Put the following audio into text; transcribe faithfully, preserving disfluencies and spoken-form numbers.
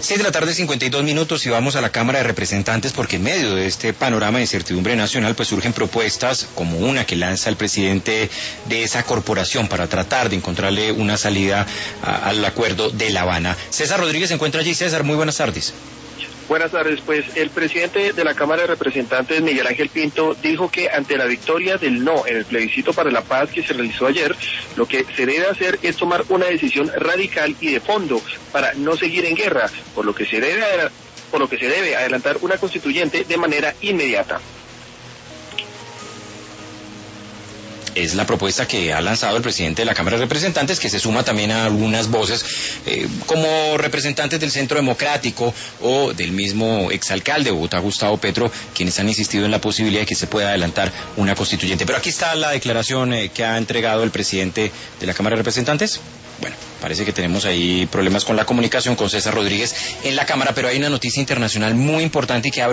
Seis de la tarde, cincuenta y dos minutos, y vamos a la Cámara de Representantes porque en medio de este panorama de incertidumbre nacional pues surgen propuestas como una que lanza el presidente de esa corporación para tratar de encontrarle una salida a, al acuerdo de La Habana. César Rodríguez se encuentra allí. César, muy buenas tardes. Buenas tardes, pues el presidente de la Cámara de Representantes, Miguel Ángel Pinto, dijo que ante la victoria del no en el plebiscito para la paz que se realizó ayer, lo que se debe hacer es tomar una decisión radical y de fondo para no seguir en guerra, por lo que se debe, por lo que se debe adelantar una constituyente de manera inmediata. Es la propuesta que ha lanzado el presidente de la Cámara de Representantes, que se suma también a algunas voces eh, como representantes del Centro Democrático o del mismo exalcalde de Bogotá, Gustavo Petro, quienes han insistido en la posibilidad de que se pueda adelantar una constituyente. Pero aquí está la declaración eh, que ha entregado el presidente de la Cámara de Representantes. Bueno, parece que tenemos ahí problemas con la comunicación con César Rodríguez en la Cámara, pero hay una noticia internacional muy importante y que abre